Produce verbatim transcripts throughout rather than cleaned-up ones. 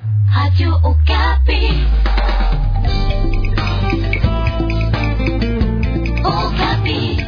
Radio Okapi. Okapi.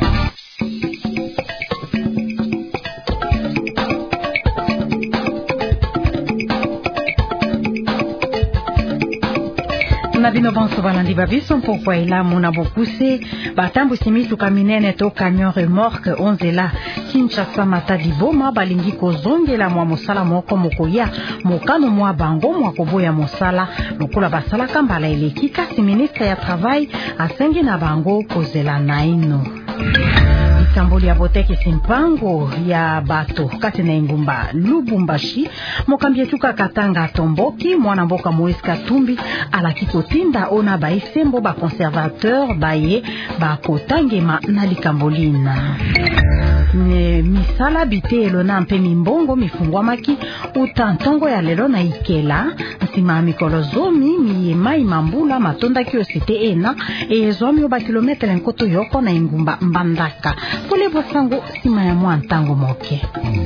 Na bino banso balandi babiso mpokwa elamu na bokuse batambu simitu kaminene to camion remorque onzela Kinshasa Matadi Boma balingi kozongela mwa mosala moko mokoya mokano mwa bango mwa koboya mosala lokola basala kambala eleki kasi ministre ya travail asengi na bango kozela naino. Kamboli ya boteke simpango ya bato kati na Ingumba Lubumbashi mokambi etuka Katanga Tomboki mwana mboka Moïse Katumbi alaki kotinda ona baisembo ba conservateur baye ba kotangema na likambolina ne misala bitelo na mpe mimbongo mifungwamaki utantongo ya lelo na ikela nsima mikolo zomi miyemai mambula matonda kio site ena ezomi oba kilometre nkoto yoko na Ingumba Mbandaka pole bosango sima ya mwa ntango moke.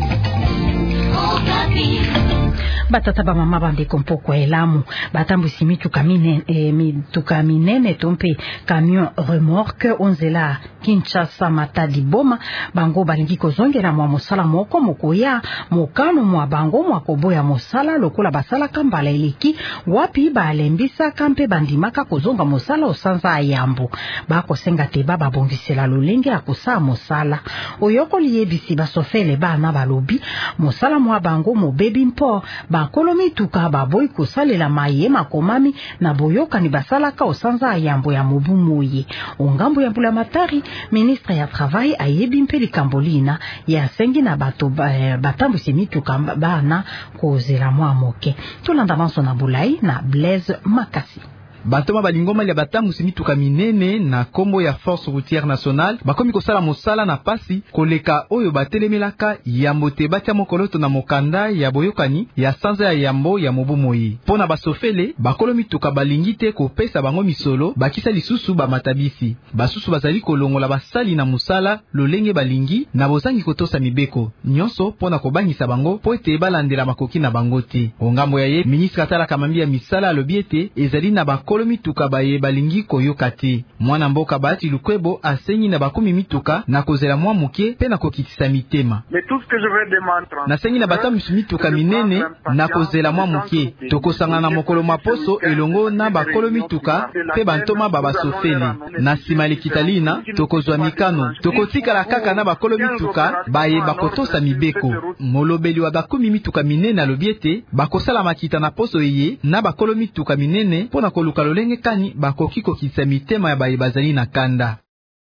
Batata ba mama bande kompoko elamu batambu simitu kamine e, mituka minene tompe camion remorque onzela Kinshasa Matadi Boma bango balingi kozongela mwa mosala moko mokoya mokano mwa bango mwa koboya mosala lokola basala kambala eleki wapi balembisa kampe bandimaka kozonga mosala osanza ayambo bako senga teba babongisela lolenge akusa mosala oyoko liyebisi basofele bana balobi mosala mwa bango mo baby mpo bakolo mituka baboyi kosalela maye makomami na boyoka ni basalaka osanza ayambo ya mobu moye ongambo ya Mbula Matari ministre ya travail ayebi mpe likambolina ya sengi na bato batambu semituka bana kozela mwa moke tolanda manso na Bulai na Blaise Makasi. Batoma balingoma ya batambu simituka minene na kombo ya Force Routière Nationale bakomi kosala mosala na pasi koleka oyo batelemelaka yambo te batia mokoloto na mokanda ya boyokani ya sanza ya yambo ya mobu moyi pona basofele bakolo mituka balingi te kopesa bango misolo bakisa lisusu ba matabisi basusu bazali kolongola basali na mosala lolenge balingi na bozangi kotosa mibeko nyonso pona kobangisa bango po ete balandela makoki na bango te ongambo ya ye ministre atala kamambi ya misala alobiete ezali na bako kolo mituka baye balingi koyoka te mwana mboka Bahati Lukwebo asengi na bakomi mituka na kozela mwa muke pe na kokitisa mitema na sengi na batambu mituka minene na kozela mwa muke tokosanga na mokolo maposo elongo na bakolo mituka pe bantoma babasofele na sima likitalina tokozwa mikano tokotikala kaka na bakolo mituka baye bakotosa mibeko molobeli wa bakomi mituka minene alobiete bakosala makita na poso eye na bakolo mituka minene pona koluka lolenge kani bakoki kokitisa mitema ya baye bazali na kanda.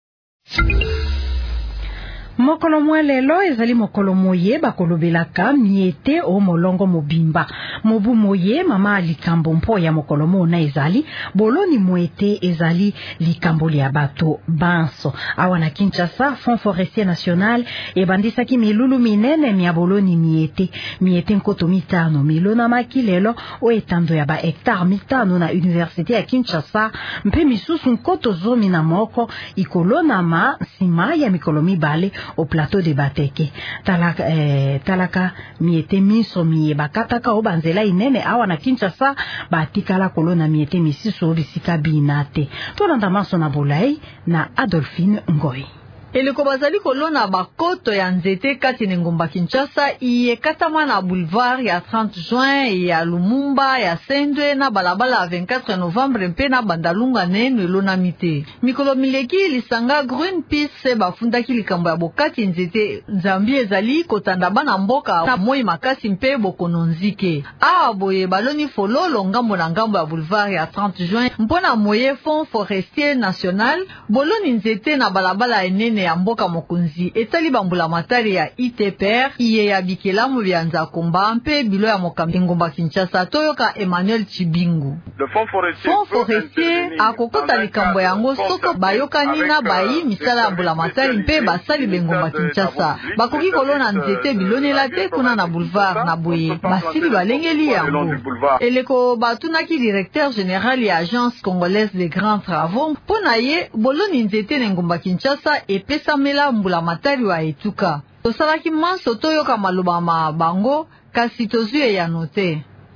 Mokolo mwelelo ezali mokolo moye bakolobelaka miete o molongo mobimba mobu moye mama likambo mpo ya mokolo mona ezali boloni mwete ezali likambo ya bato banso awa na Kinshasa Fonds Forestier National ebandisaki milulu minene mia boloni miete miete nkoto mitano milona makilelo o etando ya ba hectare mitano na Université ya Kinshasa mpe misusu nkoto zomi na moko ikolona ma sima ya mikolo mibale au plateau de Bateke talaka eh, talaka miete miso miye bakataka o banzela inene awa na Kinshasa batikala kolona miete misiso bisika binate tolanda maso na Bulai na Adolphine Ngoi. Eleko bazali kolona bakoto ya nzete kati na Ngumba Kinshasa iye katama na boulevard ya trente juin ya Lumumba ya Sendwe na balabala ya vingt-quatre novembre mpe na bandalunga neno elona mite mikolo mileki lisanga Greenpeace bafundaki likambo ya bokati nzete nzambi ezali kotanda bana mboka na moi makasi mpe bokono nzike awa boye baloni fololo ngambo na ngambo ya boulevard ya trente juin mpona moye Fonds Forestier National boloni nzete na balabala enene ya mboka mokunzi etali bambula matari ya I T P R iye ya bikelamu bya Nzakomba mpe bilo ya mokambi Ngumba Kinshasa toyoka Emmanuel Chibingu. Fonds Forestier akokota likambo yango soko bayokani na bayi misala ya mbula matari mpe basali bengumba Kinshasa bakoki kolona nzete bilonela te kuna na boulevard na boye basili balengeli yango eleko batunaki directeur général ya agence congolaise des grands travaux pona ye boloni nzete na Ngumba Kinshasa epesamela mbula matari wa etuka tosalaki manso toyoka maloba ma bango kasi tozue ya note.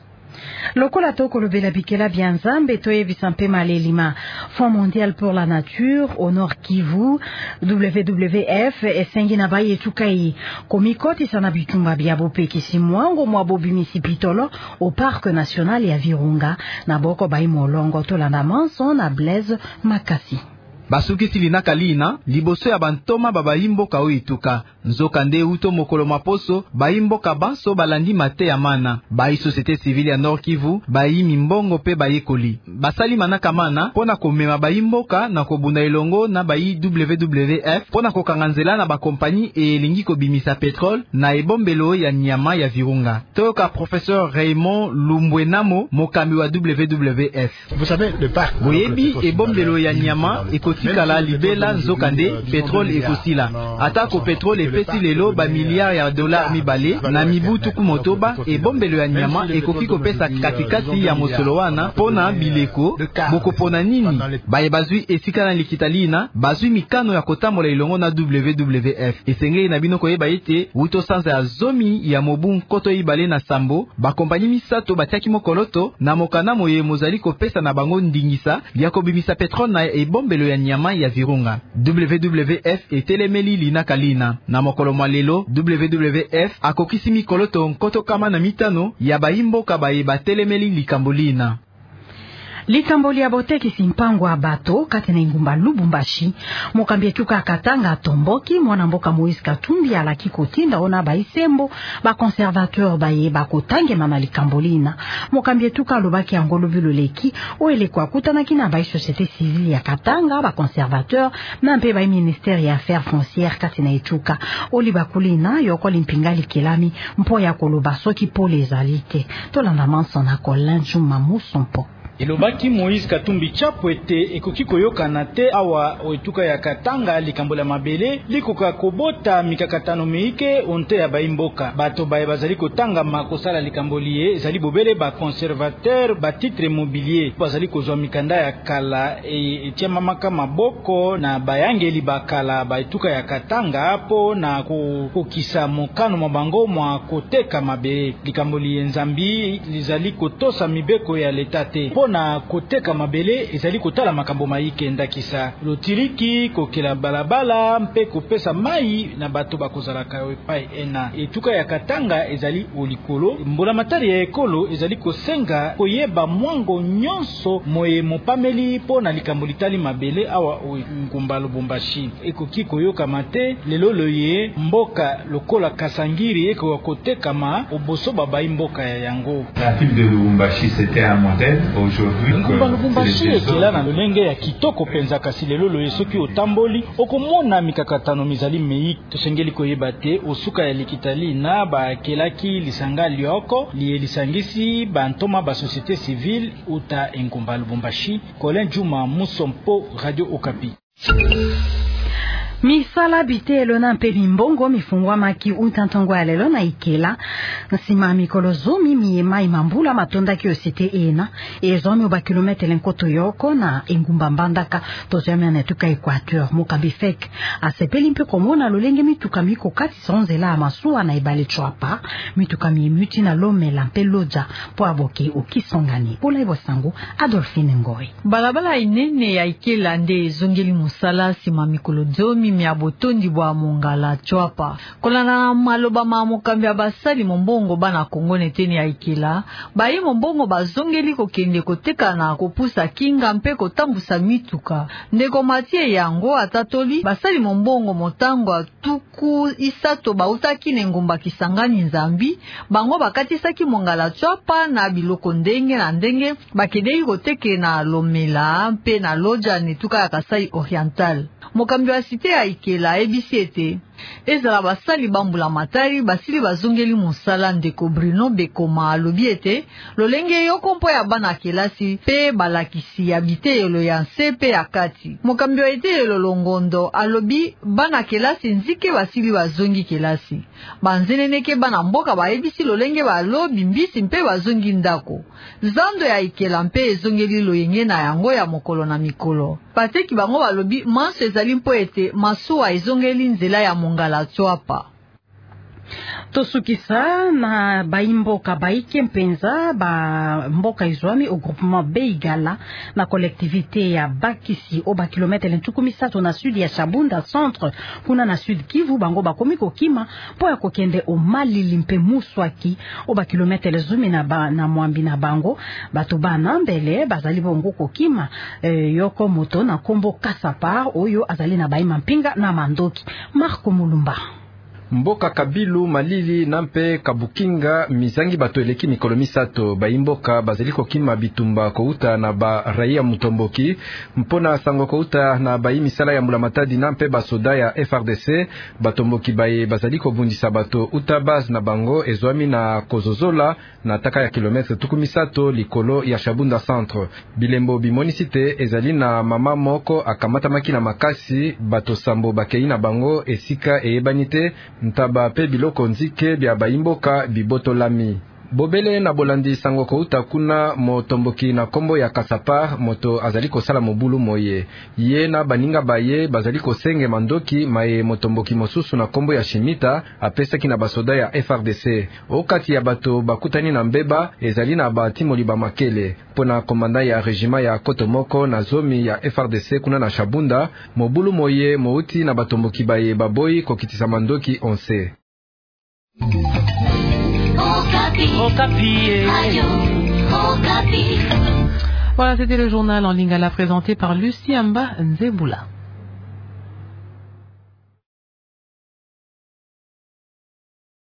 Lokola toko lobela bikela bianzambe toye bisampe malelima. Fonds mondial pour la nature au Nord Kivu W W F esengi na baye tukai komikoti sana bitumba bya bopeki simwango mwa bobimisi pitolo au parc national ya Virunga na boko bayi molongo to landa manso na Blaise Makasi. Basuki silina kalina liboso ya bantoma babayimbo ka oituka nzokande uto mokolo maposo bayimbo ka banso balandi mate ya mana bayi société civile ya Nord Kivu bayi mimbongo pe bayekoli basali manaka mana pona komema bayimbo ka na kobunda elongo na bayi W W F pona kokanga nzela na bakompani e elingi kobimisa petrole na ebombelo ya nyama ya Virunga. Toka professeur Raymond Lumbwenamo mokambi wa W W F. Vous savez le parc boyebi ebombelo ya nyama ekotikala libela nzokande petrole ekosila atako petrole epesi lelo ba milliards ya dollars mibale na mibutu kumotoba ebombelo ya nyama ekoki kopesa katikati ya mosolo wana pona bileko bokopona nini baye bazwi esika na likitalina bazwi mikano ya kotambola ilongo na W W F esengeli na bino koyeba ete uto sanza ya zomi ya mobu nkoto ibale na sambo bakompani misato batiaki mokoloto na mokana moye mozali kopesa na bango ndingisa ya kobimisa petrole na ebombelo ya nyama ya Virunga. W W F etelemeli lina kalina na mokolo mwalelo W W F akokisi mikoloto nkoto kama na mitano ya bayimbo kabaye batelemeli likambolina. Likamboli ya boteki simpango ya bato kati na ingumba Lubumbashi mokambi etuka Katanga tomboki mwana mboka Moïse Katumbi alaki kotinda ona baisembo ba conservateur baye bakotange mama likambolina mokambi etuka lobaki angolo biloleki oele kwa kutana kina ba société civile ya Katanga ba conservateur na mpe ba ministère ya affaires foncières kati na etuka oli bakulina yoko limpingali kelami mpo ya koloba soki pole ezalite tolanda manso na kolanju mamusompo. Elobaki Moïse Katumbi chapo ete ekoki koyokana te awa oetuka ya Katanga likambola mabele likoka kobota mikakatano meike onte ya baimboka bato baye bazali kotanga makosala likambolie ezali bobele ba conservateur ba titre immobilier bazali kozwa mikanda ya kala e etia mamaka maboko na bayangeli bakala baetuka ya Katanga po na kokisa mokano mabango mwa koteka mabele likambolie nzambi lizali kotosa mibeko ya letate na koteka mabele ezali kotala makambo maike ndakisa lotiriki kokela balabala mpe kopesa mai na bato bakozalaka epai ena etuka ya Katanga ezali olikolo mbola matari ya ekolo ezali kosenga koyeba mwango nyonso moye mopameli po na likambo litali mabele awa ngumba Lubumbashi ekoki koyoka mate lelo loye mboka lokola Kasangiri eko koteka ma oboso babai mboka ya yango. La ville de Lubumbashi c'était un modèle. Ngumba Lubumbashi ekela na lolenge ya kitoko penza kasi lelo loye soki otamboli okomona mikakatano mizali mei tosengeli koyeba te osuka ya likitali na bakelaki lisanga lioko liye lisangisi bantoma ba société civile uta Ngumba Lubumbashi. Colin Juma Musompo, Radio Okapi. Misala bitelo na mpe mimbongo mifungwa maki utantongo ya lelo na ikela nsima mikolo zomi miyema imambula matonda ki osite ena ezomi oba kilometre lenkoto yoko na engumba mbandaka tozoyami na etuka Equateur mokambi fek asepeli mpe komona lolenge mituka miko kati sonzela amasuwa na ibale chwapa mituka mimuti na lomela mpe loja po aboke ukisongani pola ibo sango Adolphine Ngoi. Balabala inene ya ikela nde zongeli musala sima mikolo zomi mi abotondi bwa mongala chwapa kolana maloba ma mokambi abasali mombongo bana Kongo neteni ya ikela bayi mombongo bazongeli kokende koteka na kopusa kinga mpe kotambusa mituka ndeko matie yango atatoli basali mombongo motango tuku isato bautaki ne ngumba Kisangani Nzambi bango bakatisaki mongala chwapa na biloko ndenge na ndenge bakedei koteke na lomela mpe na loja netuka ya Kasai Oriental. Mokambi wa site ya ikela ebisi ete ezala basali bambula matari basili bazongeli mosala ndeko Bruno Bekoma alobi ete lolenge yoko mpo ya bana kelasi pe balakisi ya biteyelo ya nse pe ya kati. Mokambi wa eteyelo Longondo alobi bana kelasi nzike basili bazongi kelasi banzeneneke bana mboka baebisi lolenge balobi mbisi mpe bazongi ndako zando ya ikela mpe ezongeli loyenge na yango ya mokolo na mikolo pateki bango balobi manso ezali mpo ete masuwa ezongeli nzela ya mongala chwapa. Tosukisa na baimboka baike mpenza ba mboka izwami au groupement Beigala na collectivité ya Bakisi o ba kilometre lentukumi sato na sud ya Shabunda centre kuna na sud Kivu bango bakomi kokima po ya kokende o Malili mpe Muswaki o ba kilometre zumi na ba na mwambi na bango bato bana mbele bazali bongo kokima e, yoko moto na kombo Kasapar oyo azali na baima mpinga na mandoki Marco Mulumba. Mboka Kabilu, Malili, Nampe, Kabukinga, Mizangi bato eleki mikolo misato baimboka bazali kokima bitumba kouta na ba raia mutomboki mpona sango kouta na bayi misala ya mbulamatadi Nampe basoda ya F R D C batomboki baye bazali kobundisa bato utabaz na bango ezwami na kozozola na taka ya kilometre tuku misato likolo ya Shabunda centre. Bilembo bimonisite ezali na mama moko akamata makina makasi bato sambo bakei na bango esika eyebanite ntaba pe biloko nzike bya baimboka bibotolami. Bobele na bolandi sango kouta kuna motomboki na kombo ya Kasapar moto azali kosala mobulu moye. Ye na baninga baye bazali kosenge mandoki maye motomboki mosusu na kombo ya Shimita apesaki na basoda ya F R D C. Okati ya bato bakutani na mbeba ezali na batimoli ba makele. Pona komanda ya rejima ya Kotomoko na zomi ya F R D C kuna na Shabunda mobulu moye mouti na batomboki baye baboyi kokitisa mandoki onse. Okapi. Voilà, c'était le journal en Lingala présenté par Lucie Amba Nzebula.